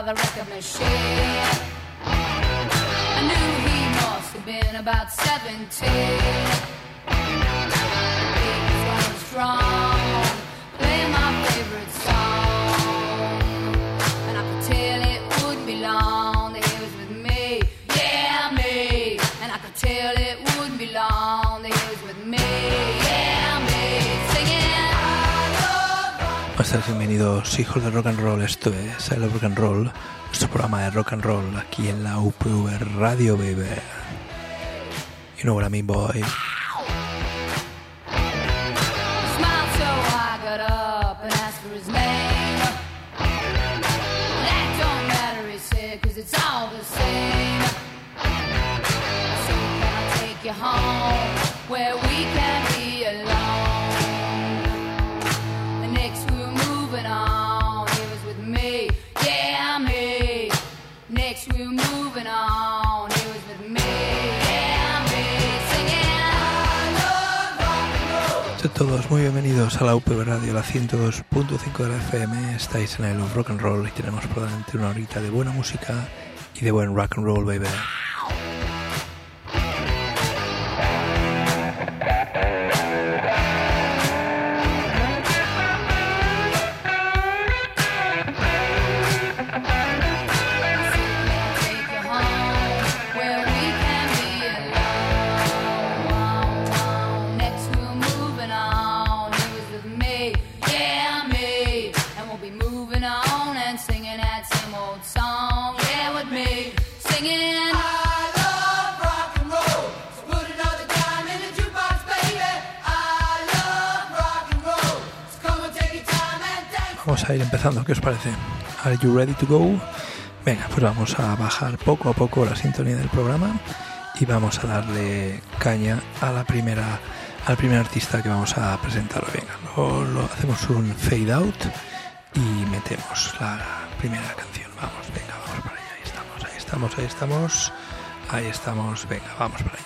the record machine. I knew he must have been about 17. He was running strong, playing my favorite song, and I could tell it wouldn't be long that he was with me, yeah, me. And I could tell it wouldn't be long that he was with me, yeah, me. Singing I love rock. Estáis bienvenidos, hijos de rock and roll. Esto es I Love Rock and Roll, nuestro programa de rock and roll aquí en la UPV Radio, baby. You know what I mean, boy. Smiled so I got up and asked for his name. That don't matter, he said, 'cause it's all the same. So can I take you home where we can be alone? And next we were moving on, he was with me, yeah, me. Next we were moving on, he was with me, yeah, me. Singing I love rock and roll. Sed todos muy bienvenidos a la UPV Radio, la 102.5 de la FM. Estáis en I Love Rock and Roll y tenemos por delante una horita de buena música y de buen rock and roll, baby. Take you home where we can be alone. Next we're moving on, he was with me, yeah, me. And we'll be moving on and singing that same old song, yeah, with me. Singing I love rock and roll, so put another dime in the jukebox, baby. I love rock and roll, so come and take your time and dance. Vamos a ir empezando, ¿qué os parece? Are you ready to go? Venga, pues vamos a bajar poco a poco la sintonía del programa y vamos a darle caña a al primer artista que vamos a presentar. Venga, lo hacemos un fade out y metemos la primera canción. Vamos, venga, vamos para allá. Ahí estamos, venga, vamos para allá.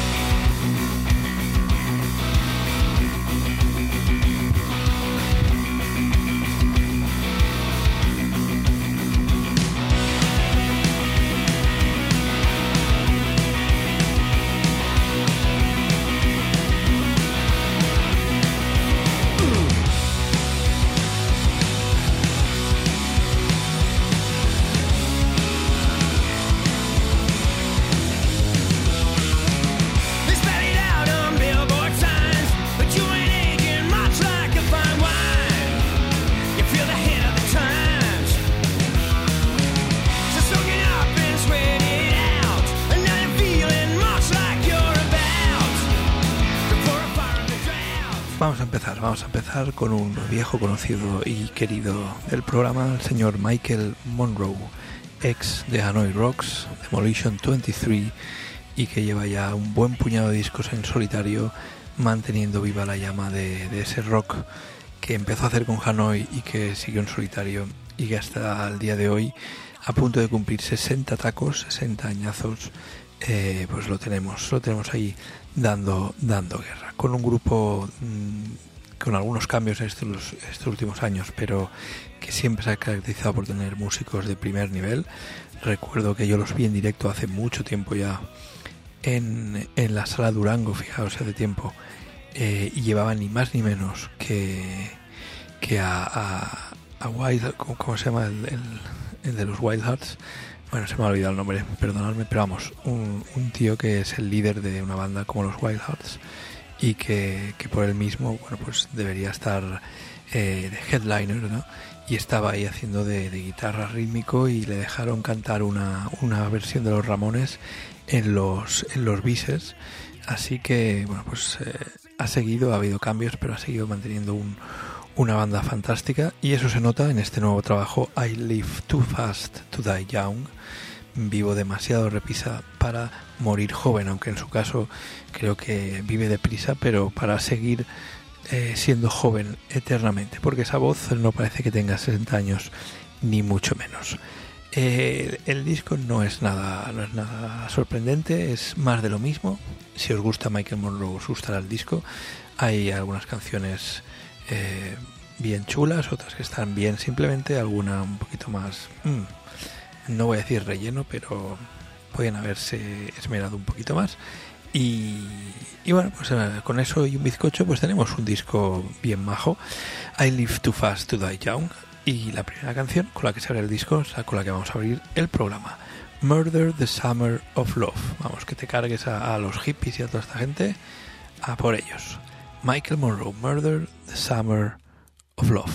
They spell it out on billboard signs, but you ain't aging much like a fine wine. You feel the hit of the times, so soak it up and sweat it out. And now you're feeling much like you're about to pour a fire on the drought. Vamos a empezar con un viejo conocido y querido del programa, el señor Michael Monroe, ex de Hanoi Rocks, Demolition 23, y que lleva ya un buen puñado de discos en solitario, manteniendo viva la llama de ese rock que empezó a hacer con Hanoi y que siguió en solitario, y que hasta el día de hoy, a punto de cumplir 60 tacos, 60 añazos, pues lo tenemos ahí dando guerra, con un grupo con algunos cambios estos últimos años, pero que siempre se ha caracterizado por tener músicos de primer nivel. Recuerdo que yo los vi en directo hace mucho tiempo ya en la Sala Durango, fijaos, hace tiempo, y llevaban ni más ni menos que a Wild, ¿cómo se llama el de los Wild Hearts? Bueno, se me ha olvidado el nombre, perdonadme, pero vamos, un tío que es el líder de una banda como los Wild Hearts y que por él mismo, bueno, pues debería estar de headliner, ¿no? Y estaba ahí haciendo de guitarra rítmico, y le dejaron cantar una versión de los Ramones en los bises. Así que, bueno, pues ha habido cambios, pero ha seguido manteniendo una banda fantástica, y eso se nota en este nuevo trabajo, I Live Too Fast to Die Young. Vivo demasiado deprisa para morir joven, aunque en su caso creo que vive deprisa, pero para seguir siendo joven eternamente, porque esa voz no parece que tenga 60 años, ni mucho menos. El disco no es nada sorprendente, es más de lo mismo. Si os gusta Michael Monroe, os gustará el disco. Hay algunas canciones bien chulas, otras que están bien, simplemente alguna un poquito más no voy a decir relleno, pero pueden haberse esmerado un poquito más. Y bueno, pues con eso y un bizcocho pues tenemos un disco bien majo, I Live Too Fast to Die Young, y la primera canción con la que se abre el disco es la con la que vamos a abrir el programa, Murder the Summer of Love. Vamos, que te cargues a los hippies y a toda esta gente a por ellos. Michael Monroe, Murder the Summer of Love.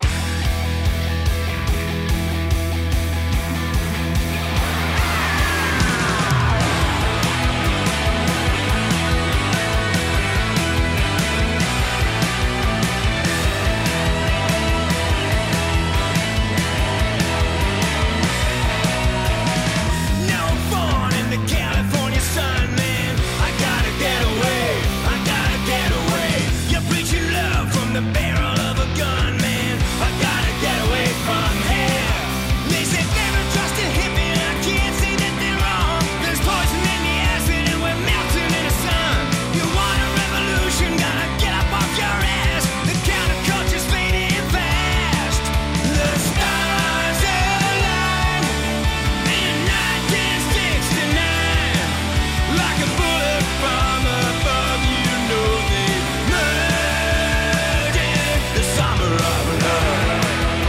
The barrel of a gun, man. I gotta get away from here. They said never trust a hippie, and I can't say that they're wrong. There's poison in the acid, and we're melting in the sun. You want a revolution? Gotta get up off your ass. The counterculture's fading fast. The stars align in 1969, like a bullet from above. You know they the summer of love.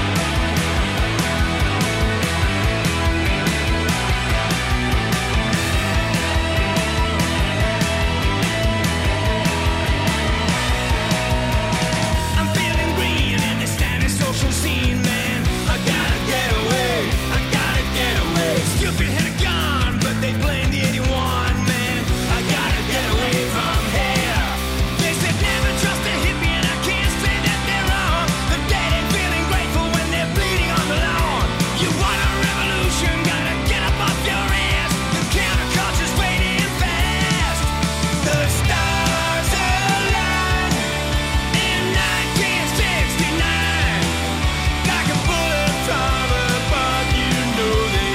I'm feeling green in this standard social scene, man. I gotta get away, I gotta get away. Stupid had a gun, but they blame the 81, man. I gotta get away from here. They said never trust a hippie, and I can't say that they're wrong. The dead ain't feeling grateful when they're bleeding on the lawn. You want a revolution? Gotta get up off your ass. The counterculture's fading fast. The stars align in 1969, like a bullet from above. You know they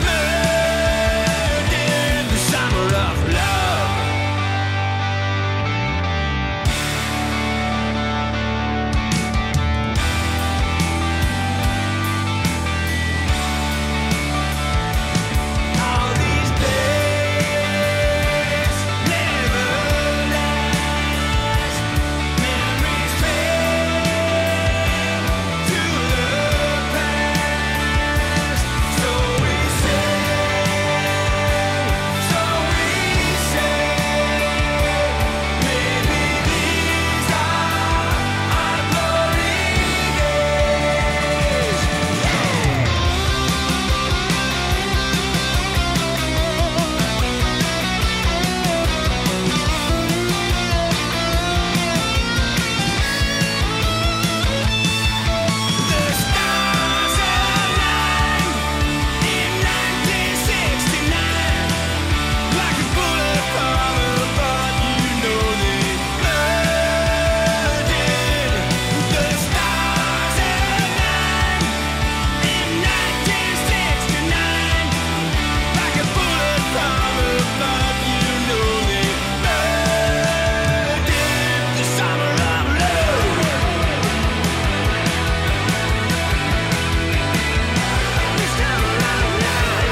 murdered the summer of love. All these days never last. Memories fade to the past. So we say, maybe these are our glory days. The stars align in 1969, like a bullet from above. You know they murdered. The stars align in 1969, like a bullet from above. You know they murdered the summer of love. The summer of love.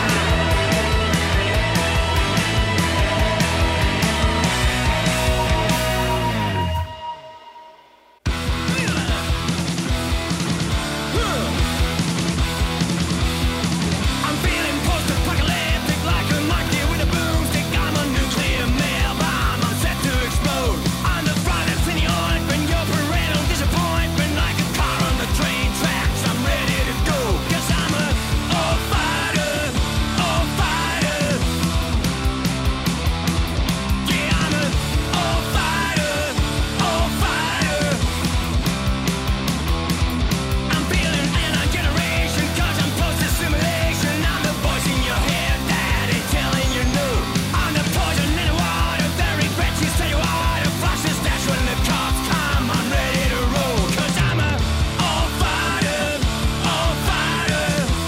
I'm feeling post-apocalyptic, like a monkey with a boomstick. I'm a nuclear mail bomb, I'm set to explode. On the front of the ointment, your parental disappointment, like a car on the train tracks. I'm ready to go, 'cause I'm a fighter, fighter. Yeah, I'm a fighter, fighter. I'm feeling anti-generation, 'cause I'm post-assimilation. I'm the voice in your head, daddy, telling you no. I'm the poison in the water, the regret you say you are. The flash is dash when the cops come. I'm ready to roll, 'cause I'm a fighter, fighter.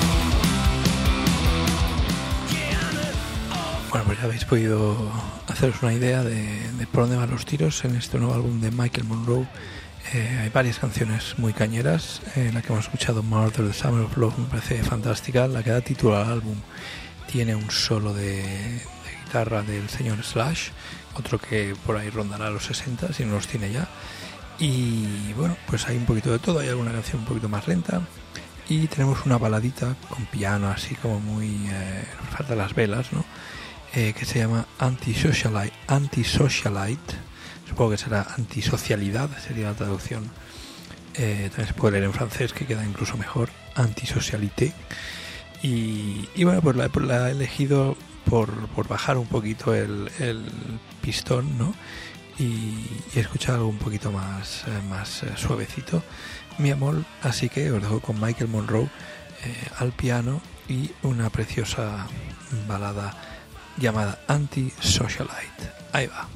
Yeah, I'm a Bueno, pues ya habéis podido haceros una idea de por dónde van los tiros en este nuevo álbum de Michael Monroe, Hay varias canciones muy cañeras. La que hemos escuchado, Murder, The Summer of Love, me parece fantástica. La que da título al álbum tiene un solo de guitarra del señor Slash, otro que por ahí rondará los 60, si no los tiene ya. Y bueno, pues hay un poquito de todo. Hay alguna canción un poquito más lenta y tenemos una baladita con piano así como muy... falta las velas, ¿no? Que se llama Antisocialite. Supongo que será antisocialidad, sería la traducción. También se puede leer en francés, que queda incluso mejor, Antisocialité. Y bueno, pues la he elegido por bajar un poquito el pistón, ¿no? Y escuchar algo un poquito más suavecito, mi amor. Así que os dejo con Michael Monroe al piano y una preciosa balada llamada Antisocialite. Ahí va.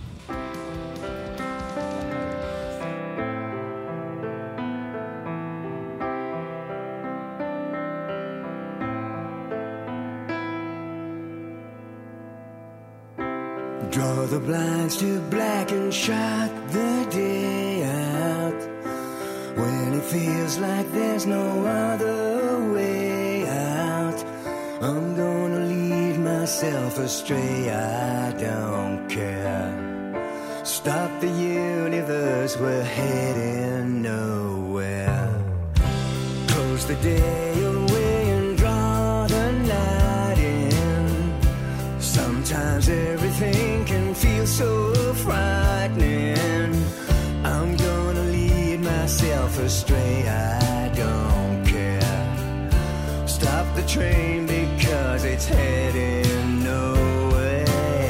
Draw the blinds to black and shut the day out. When it feels like there's no other way out, I'm gonna lead myself astray, I don't care. Stop the universe, we're heading nowhere. Close the day away and draw the night in. Sometimes everything can feel so frightening. I'm gonna lead myself astray, I don't care. Stop the train because it's heading nowhere.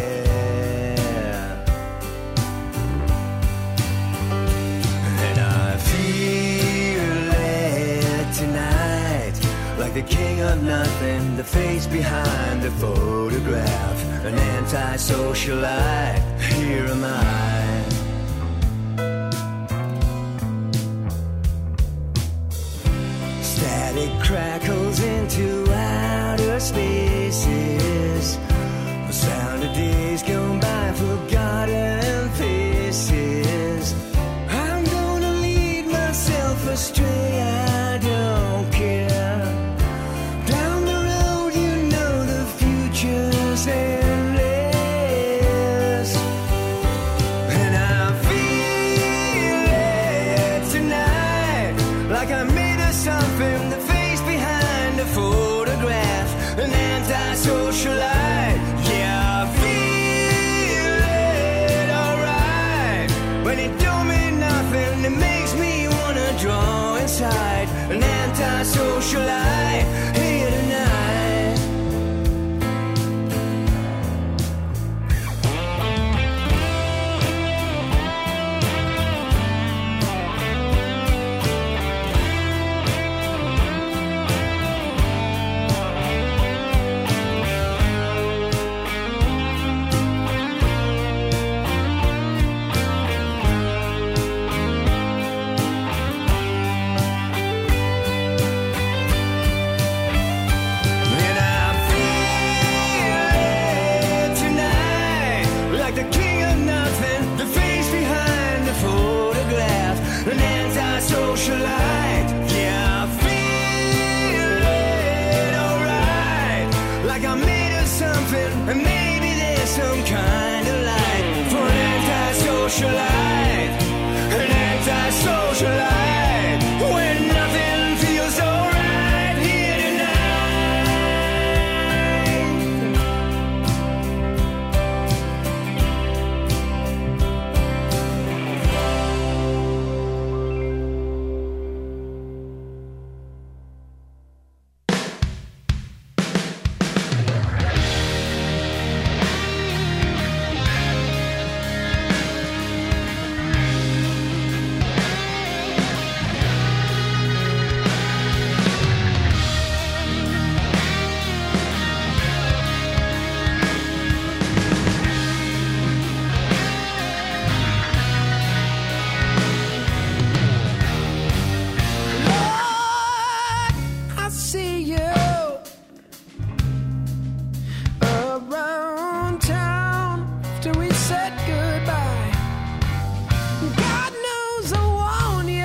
And I feel it tonight, like the king of nothing, the face behind the photograph, an anti-socialite, here am I. Static crackles into outer spaces, the sound of days gone by, forgotten faces. I'm gonna lead myself astray, I don't care. Down the road you know the future's endless. And I feel it tonight, like I'm made of something, the face behind a photograph, an anti-socialite. Yeah, I feel it alright, but it don't mean nothing, it makes me wanna draw inside, an anti-socialite here tonight. And I feel it tonight, like the king of nothing, the face behind the photograph, an anti-socialite. Yeah, I feel it alright, like I'm made of something, and maybe there's some kind of light for an anti-socialite, an anti-socialite, when nothing feels alright here tonight. Lord, I see you around town after we said goodbye. God knows I want you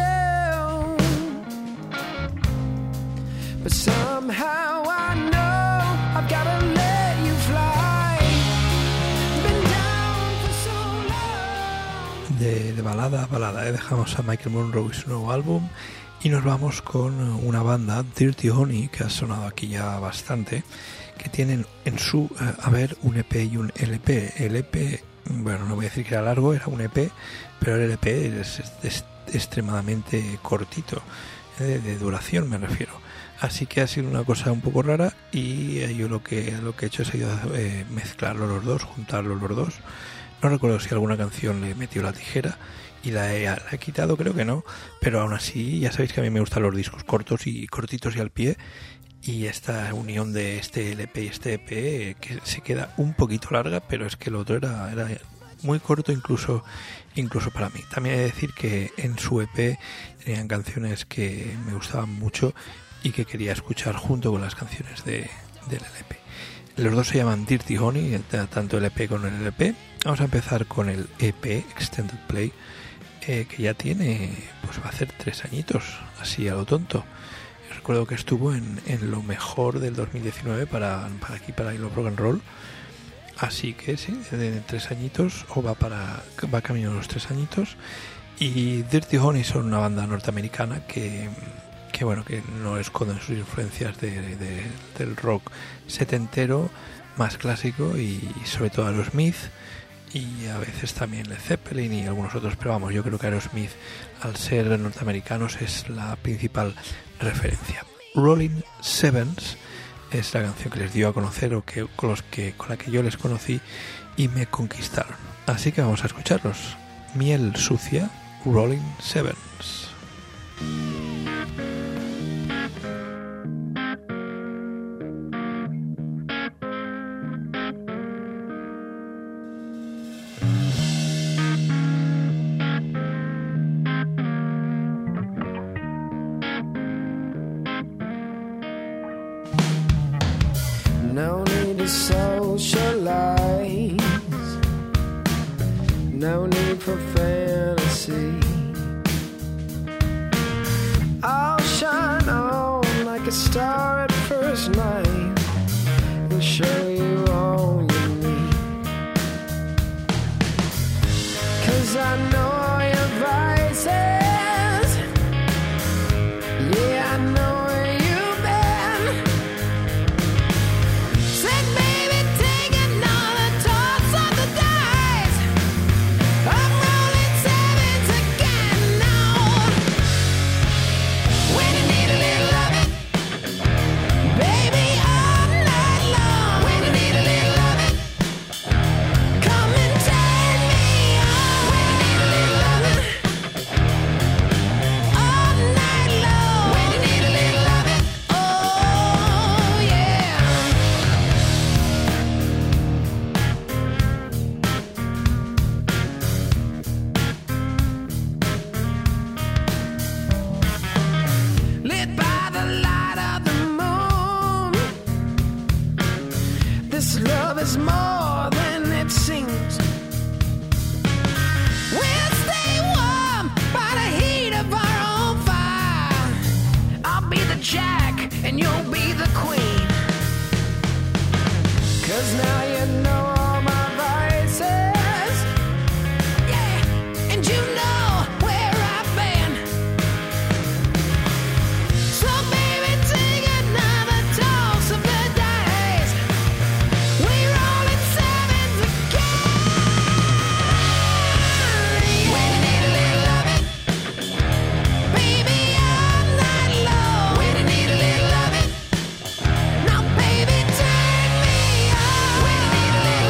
but somehow I know I've gotta let you fly. Been down for so long. De balada a balada, dejamos a Michael Monroe y su nuevo álbum y nos vamos con una banda, Dirty Honey, que ha sonado aquí ya bastante, que tienen en su haber un EP y un LP. El EP, bueno, no voy a decir que era largo, era un EP, pero el LP es extremadamente cortito, de duración me refiero. Así que ha sido una cosa un poco rara y yo lo que he hecho ha sido mezclarlos los dos, juntarlos los dos. No recuerdo si alguna canción le metió la tijera y la he quitado, creo que no, pero aún así ya sabéis que a mí me gustan los discos cortos y cortitos y al pie, y esta unión de este LP y este EP que se queda un poquito larga, pero es que el otro era muy corto incluso para mí. También he de decir que en su EP tenían canciones que me gustaban mucho y que quería escuchar junto con las canciones del LP. Los dos se llaman Dirty Honey, tanto el EP como el LP. Vamos a empezar con el EP, Extended Play, que ya tiene, pues va a hacer 3 añitos, así a lo tonto. Yo recuerdo que estuvo en lo mejor del 2019 para Hilo Rock and Roll. Así que sí, de 3 añitos, o va camino a los 3 añitos. Y Dirty Honey son una banda norteamericana que bueno, que no esconden sus influencias del rock setentero, más clásico, y sobre todo Aerosmith, y a veces también Led Zeppelin y algunos otros, pero vamos, yo creo que Aerosmith, al ser norteamericanos, es la principal referencia. Rolling Sevens es la canción que les dio a conocer, o con la que yo les conocí y me conquistaron. Así que vamos a escucharlos. Miel sucia, Rolling Sevens. No need to socialize, no need for fantasy. I'll shine on like a star at first night and show you all you need. 'Cause I know your vices, yeah, I know where you've been. Said, baby, take another toss of the dice. I'm rolling sevens again now. When you need a little loving, baby, all night long. When you need a little loving, come and turn me on. When you need a little loving, all night long. When you need a little loving, oh yeah. Lit by the light of the moon, this love is more than it seems. We'll stay warm by the heat of our own fire. I'll be the jack and you'll be the queen. 'Cause now you know all my vices, yeah, and you know where I've been. So baby, take another toss of the dice. We roll in sevens again. When you need a little loving, baby, all night long. When you need a little loving, now baby, turn me on. When you need a little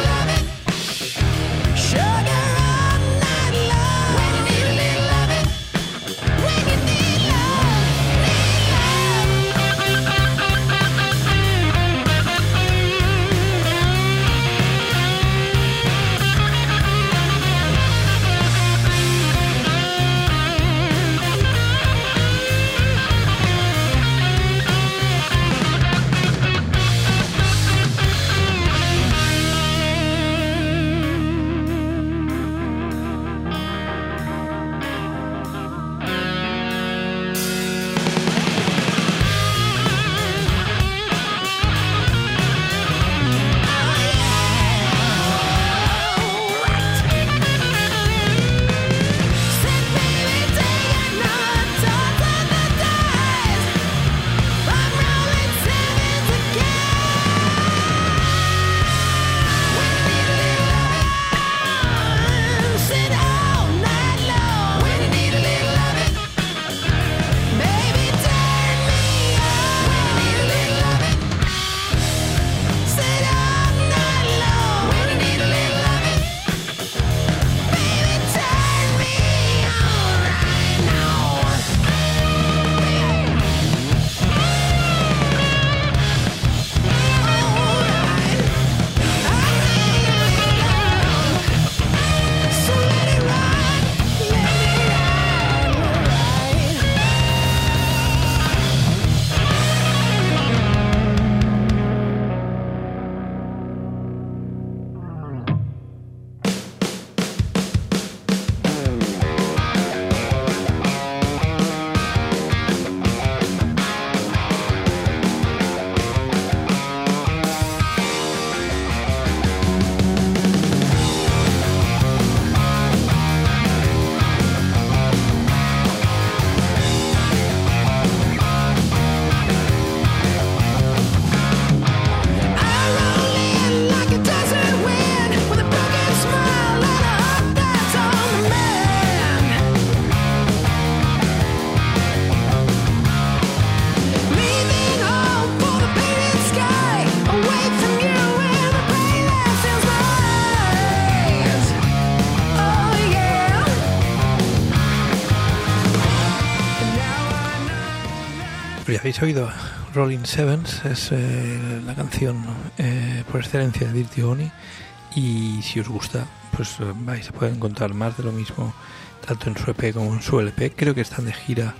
habéis oído Rolling Sevens, es la canción por excelencia de Dirty Honey, y si os gusta pues vais a poder encontrar más de lo mismo tanto en su EP como en su LP. Creo que están de gira,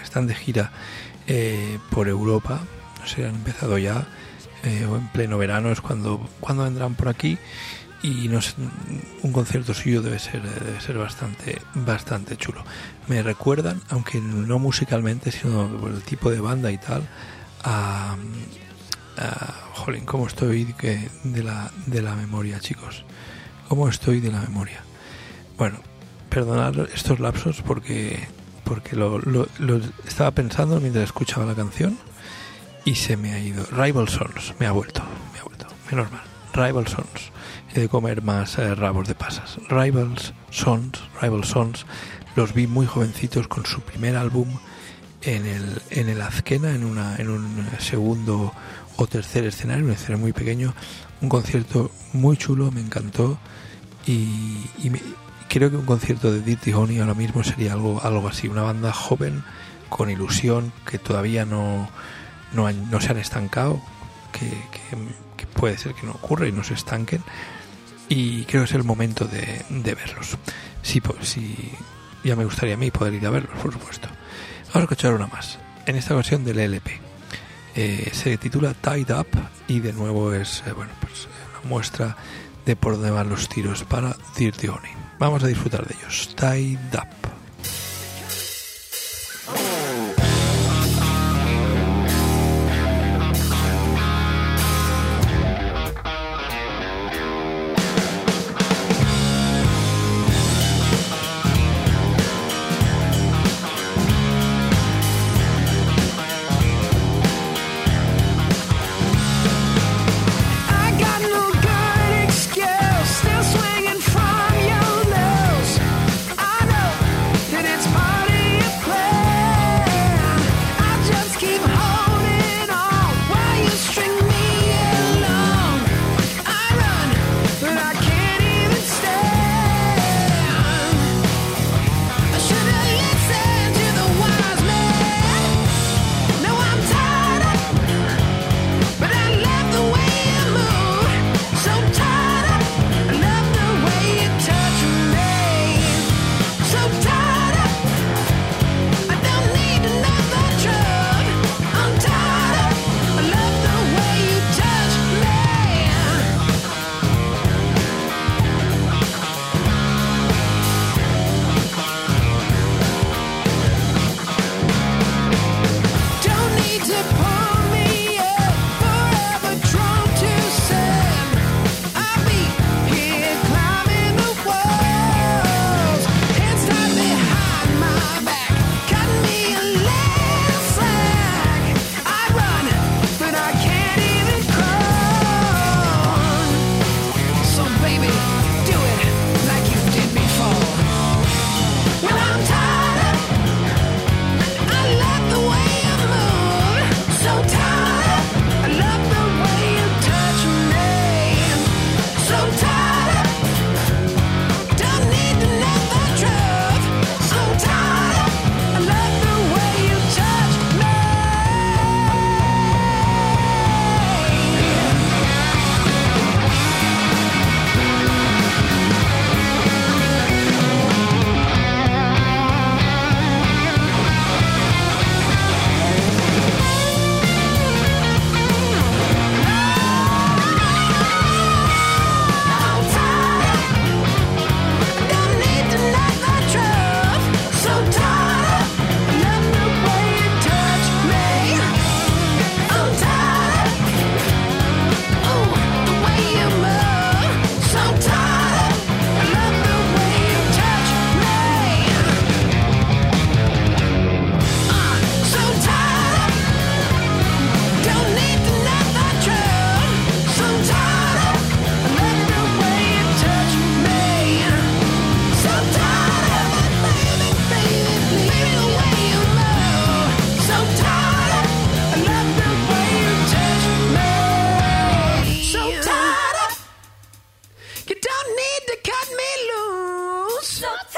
por Europa, no sé, han empezado ya o en pleno verano es cuando vendrán por aquí, y no sé, un concierto suyo debe ser bastante chulo. Me recuerdan, aunque no musicalmente sino por el tipo de banda y tal, jolín, cómo estoy de la memoria, chicos, cómo estoy de la memoria. Bueno, perdonad estos lapsos porque lo estaba pensando mientras escuchaba la canción y se me ha ido. Rival Sons, me ha vuelto, menos mal. Rival Sons, he de comer más rabos de pasas. Rival Sons, los vi muy jovencitos con su primer álbum en el Azkena, en un segundo o tercer escenario, un escenario muy pequeño, un concierto muy chulo, me encantó, y creo que un concierto de Dirty Honey ahora mismo sería algo así, una banda joven con ilusión, que todavía no se han estancado, que puede ser que no ocurra y no se estanquen, y creo que es el momento de verlos. Sí, ya me gustaría a mí poder ir a verlos, por supuesto. Vamos a escuchar una más, en esta ocasión del LP. Se titula Tied Up, y de nuevo es una muestra de por dónde van los tiros para Dirty Honey. Vamos a disfrutar de ellos. Tied Up.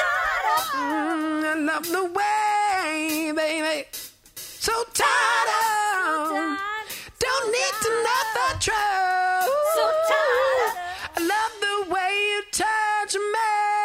love the way, baby, so tired of sweet to know the truth. So tired. I love the way you touch me.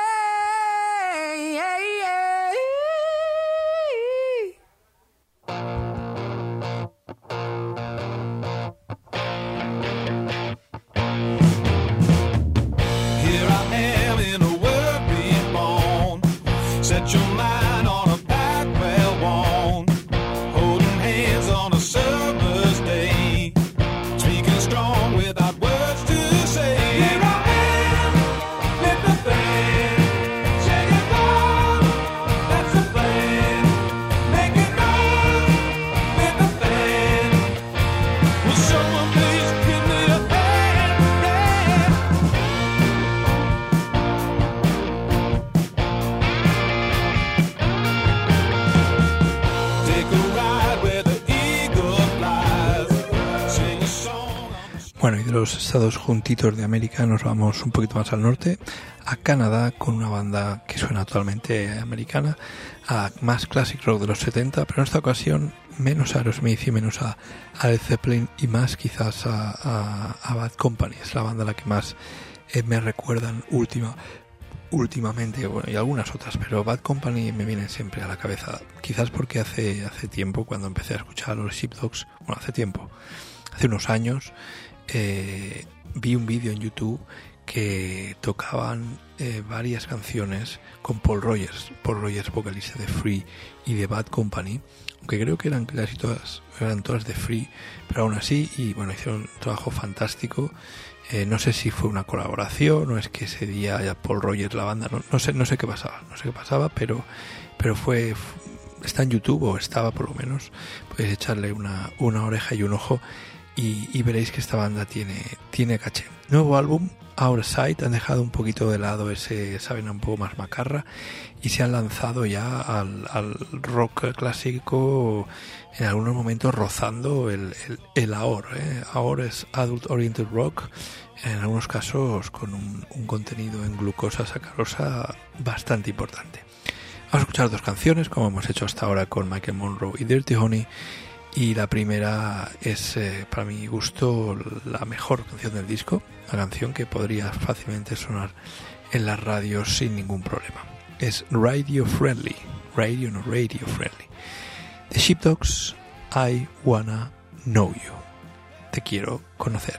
Here I am in a world being born. Set your mind on a path well worn. Holding hands on a summer's day. Speaking strong without words to say. Here I am, with the band. Shake it down, that's the plan. Make it known with the band. Will someone please give me a hand? Yeah. Take a ride where the eagle flies. Sing a song on the Bueno, y de los estados juntitos de América nos vamos un poquito más al norte, a Canadá, con una banda que suena totalmente americana, a más classic rock de los 70, pero en esta ocasión menos a Aerosmith y menos a Led Zeppelin y más quizás a Bad Company. Es la banda a la que más me recuerdan últimamente, bueno, y algunas otras, pero Bad Company me vienen siempre a la cabeza, quizás porque hace tiempo, cuando empecé a escuchar a los Sheepdogs, bueno, hace unos años, vi un vídeo en YouTube que tocaban varias canciones con Paul Rogers, vocalista de Free y de Bad Company, aunque creo que eran casi todas de Free, pero aún así, y bueno, hicieron un trabajo fantástico. No sé si fue una colaboración o es que ese día ya Paul Rogers, la banda, no sé qué pasaba, pero está en YouTube, o estaba por lo menos. Podéis echarle una oreja y un ojo y veréis que esta banda tiene caché. Nuevo álbum, Our Side, han dejado un poquito de lado esa vena un poco más macarra y se han lanzado ya al rock clásico, en algunos momentos rozando el AOR. AOR es Adult Oriented Rock, en algunos casos con un contenido en glucosa sacarosa bastante importante. Vamos a escuchar dos canciones, como hemos hecho hasta ahora con Michael Monroe y Dirty Honey, y la primera es, para mi gusto, la mejor canción del disco, una canción que podría fácilmente sonar en las radios sin ningún problema. Es Radio Friendly. The Sheepdogs, I Wanna Know You. Te quiero conocer.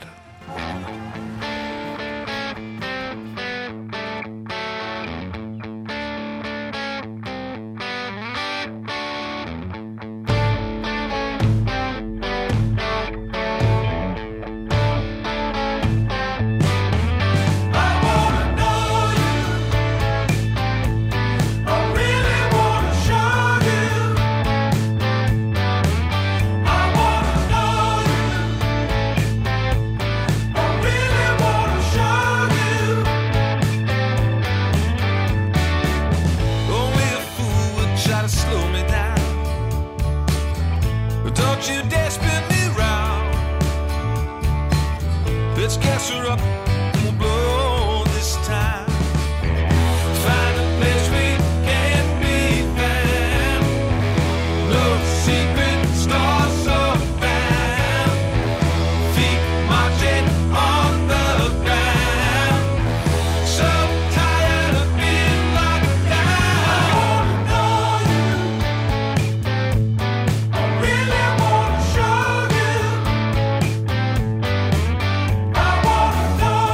I wanna know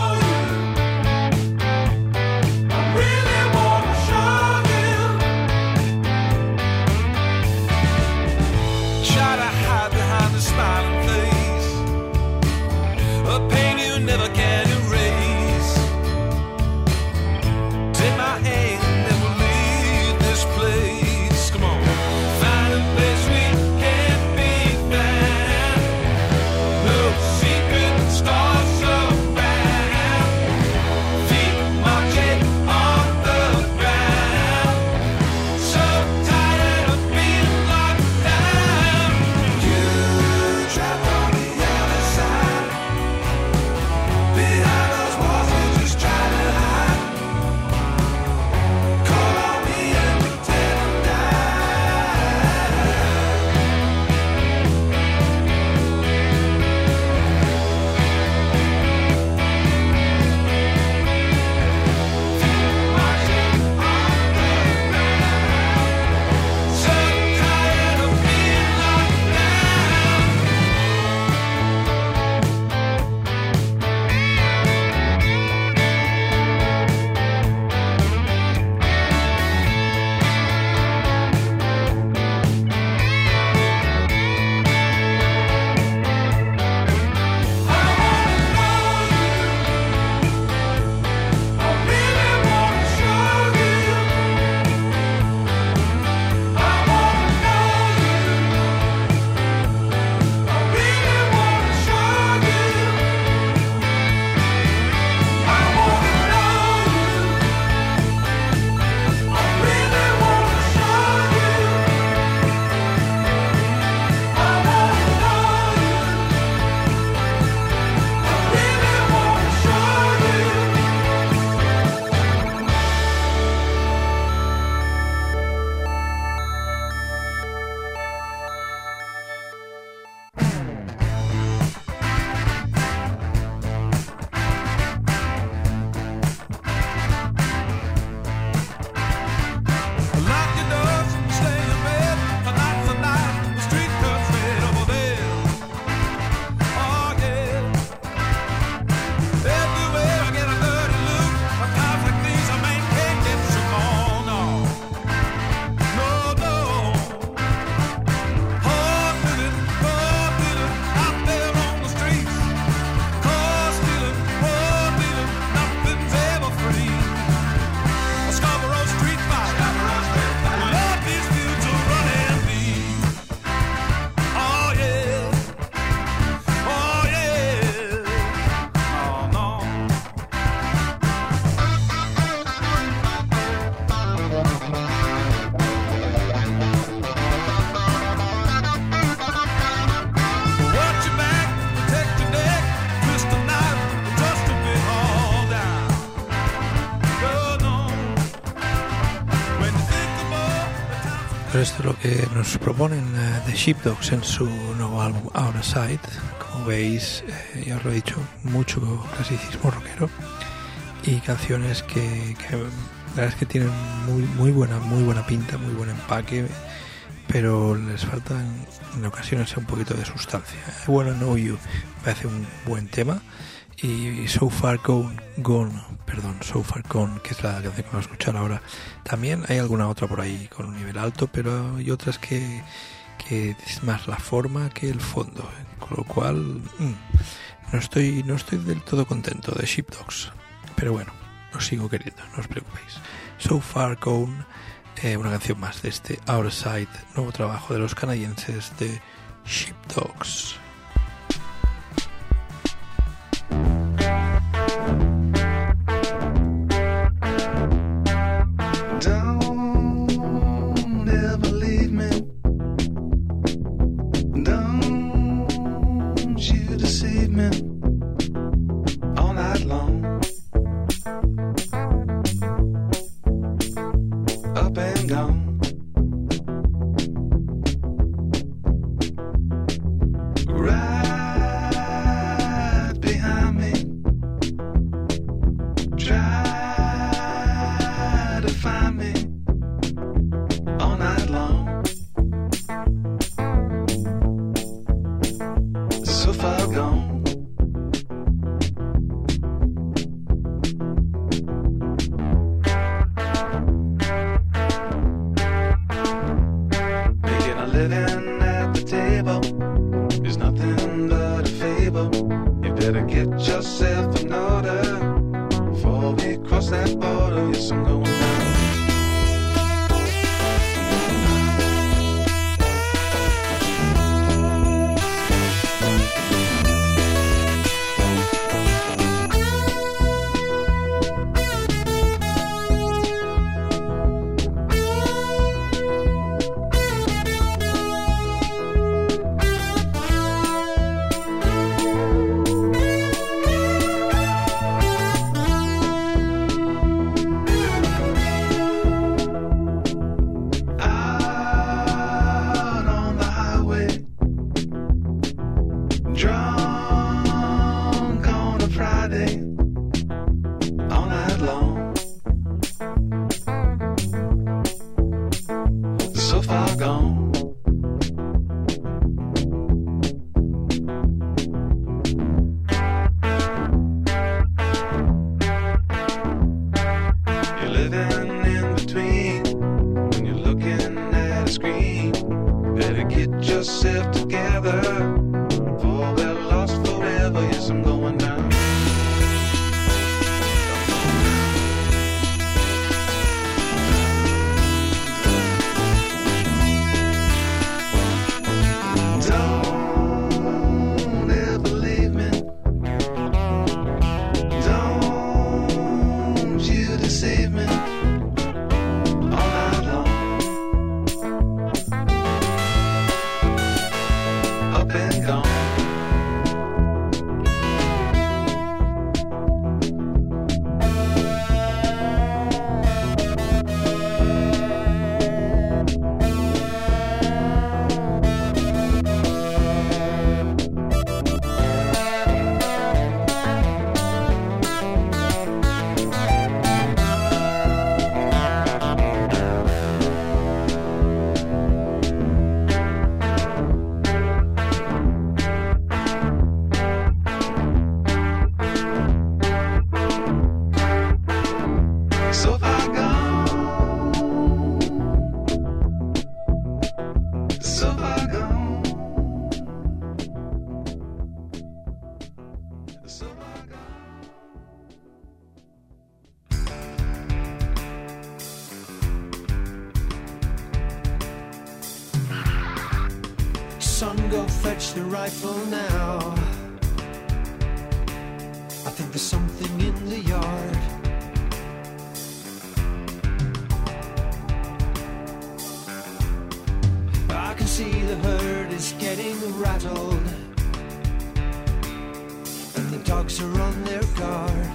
esto es lo que nos proponen The Sheepdogs en su nuevo álbum Out of Sight. Como veis, ya os lo he dicho, mucho clasicismo rockero y canciones que la verdad es que tienen muy buena pinta, muy buen empaque, pero les falta en ocasiones un poquito de sustancia. I Wanna Know You me parece un buen tema, y So Far Gone, que es la canción que vamos a escuchar ahora. También hay alguna otra por ahí con un nivel alto, pero hay otras que es más la forma que el fondo, con lo cual no estoy del todo contento de Sheepdogs, pero bueno, os sigo queriendo, no os preocupéis. So Far Gone, una canción más de este Out of Sight, nuevo trabajo de los canadienses de Sheepdogs. Don't ever leave me. Don't you deceive me all night long. Up and down. Right behind me. Try to find me all night long. So far gone. Making a living at the table is nothing but a fable. You better get yourself in order before we cross that border. Yes, I'm going down. Out on the highway, drunk on a Friday, all night long. So far gone. You're living in between when you're looking at a screen. Better get yourself together before we're lost forever. Yes, I'm going down. Don't ever leave me. Don't you deceive me all night long. Up and gone. So far gone. So far gone. So far gone. Son, go fetch the rifle now. I think there's something in the yard. I can see the herd is getting rattled, and the dogs are on their guard.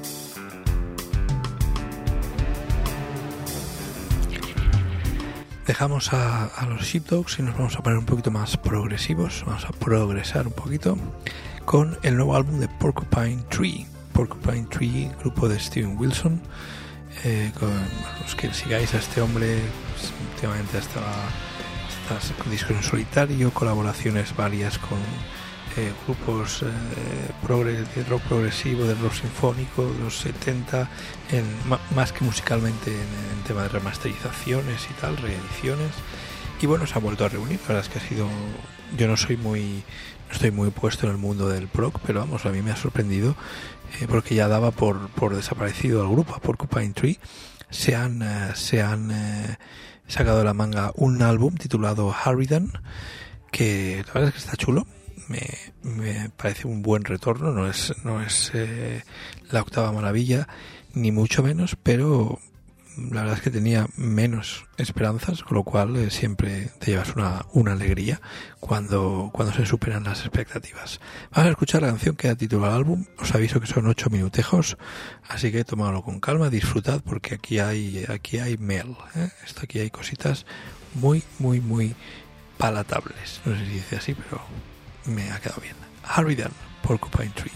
The Dejamos a los Sheepdogs y nos vamos a poner un poquito más progresivos. Vamos a progresar un poquito con el nuevo álbum de Porcupine Tree. Porcupine Tree, grupo de Steven Wilson. Con los que sigáis a este hombre, pues, últimamente estaba discos en solitario, colaboraciones varias con grupos de rock progresivo, de rock sinfónico de los 70, más que musicalmente en tema de remasterizaciones y tal, reediciones. Y bueno, se ha vuelto a reunir. La verdad es que ha sido... Yo no estoy muy puesto en el mundo del prog, pero vamos, a mí me ha sorprendido porque ya daba por desaparecido el grupo. A Porcupine Tree se han sacado de la manga un álbum titulado Harridan, que la verdad es que está chulo. Me parece un buen retorno. No es la octava maravilla, ni mucho menos, pero la verdad es que tenía menos esperanzas, con lo cual siempre te llevas una alegría cuando se superan las expectativas. Vamos a escuchar la canción que da título al álbum. Os aviso que son 8 minutejos, así que tomadlo con calma, disfrutad, porque aquí hay mel, aquí hay cositas muy, muy, muy palatables. No sé si dice así, pero me ha quedado bien. Harridan, Porcupine Tree.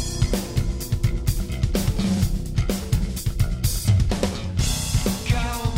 Go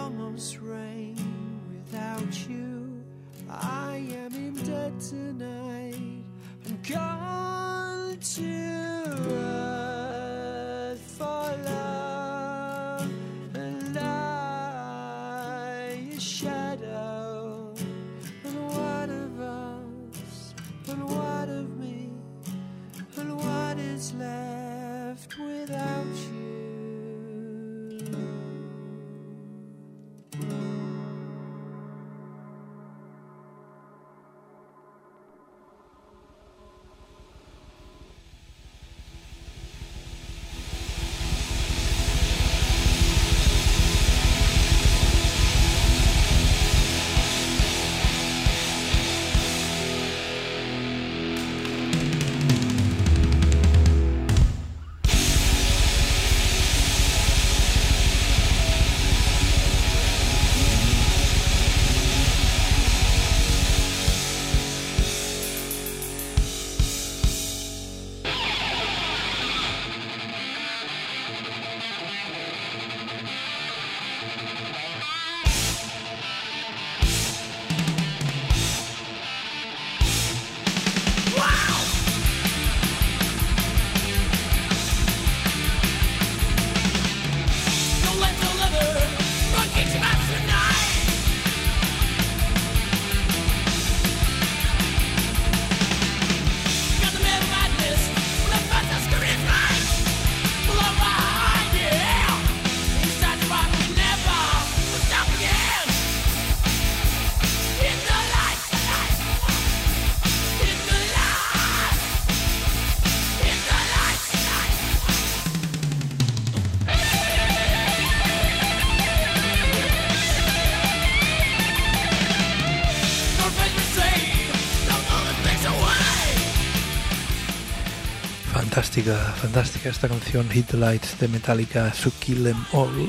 almost rain without you. I am in debt tonight. I'm gone to earth for love, and I a shadow. And what of us? And what of me? And what is left without you? Fantástica esta canción, Hit the Lights, de Metallica, To Kill 'Em All,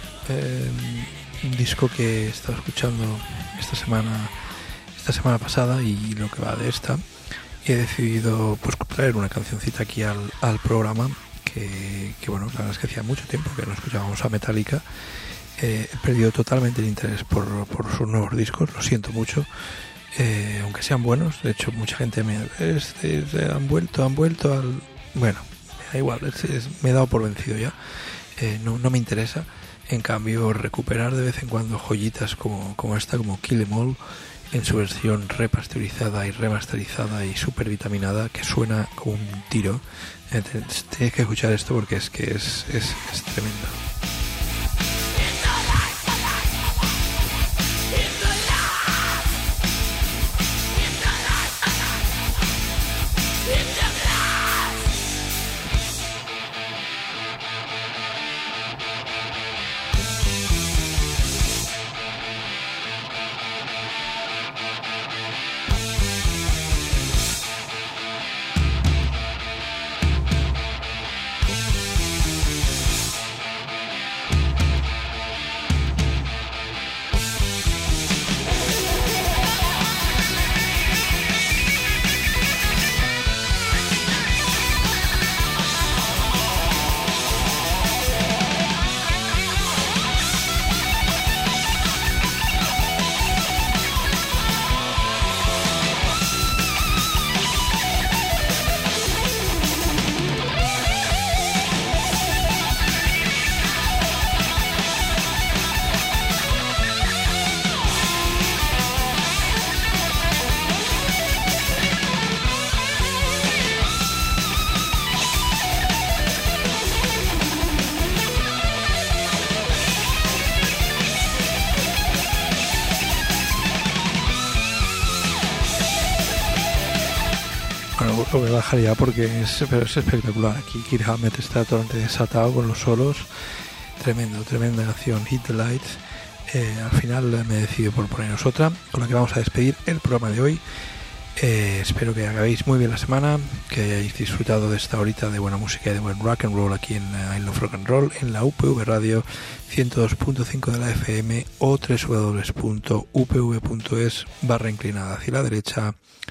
un disco que he estado escuchando esta semana pasada y lo que va de esta, y he decidido pues traer una cancioncita aquí al programa que bueno, la verdad es que hacía mucho tiempo que no escuchábamos a Metallica. He perdido totalmente el interés por sus nuevos discos, lo siento mucho. Aunque sean buenos, de hecho mucha gente han vuelto al... Bueno, me da igual, me he dado por vencido ya, no me interesa. En cambio, recuperar de vez en cuando joyitas como esta, como Kill 'Em All, en su versión repasteurizada y remasterizada y super vitaminada, que suena como un tiro. Tenéis que escuchar esto porque es tremendo. Lo voy a bajar ya porque es espectacular. Aquí Kirk Hammett está totalmente desatado con los solos. Tremenda canción, Hit the Lights. Al final me he decidido por poneros otra con la que vamos a despedir el programa de hoy. Espero que acabéis muy bien la semana, que hayáis disfrutado de esta horita de buena música y de buen rock and roll aquí en I Love Rock and Roll, en la UPV Radio 102.5 de la FM o www.upv.es/inclinada hacia la derecha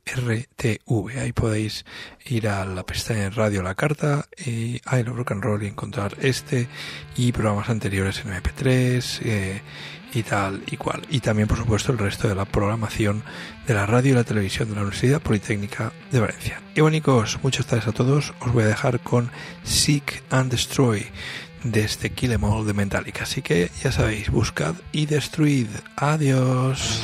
RTV. Ahí podéis ir a la pestaña en Radio La Carta y I Love Rock and Roll y encontrar este y programas anteriores en MP3 y tal y cual. Y también, por supuesto, el resto de la programación de la radio y la televisión de la Universidad Politécnica de Valencia. Y bueno, chicos, muchas gracias a todos. Os voy a dejar con Seek and Destroy de este Kill 'Em All de Metallica. Así que ya sabéis, buscad y destruid. Adiós.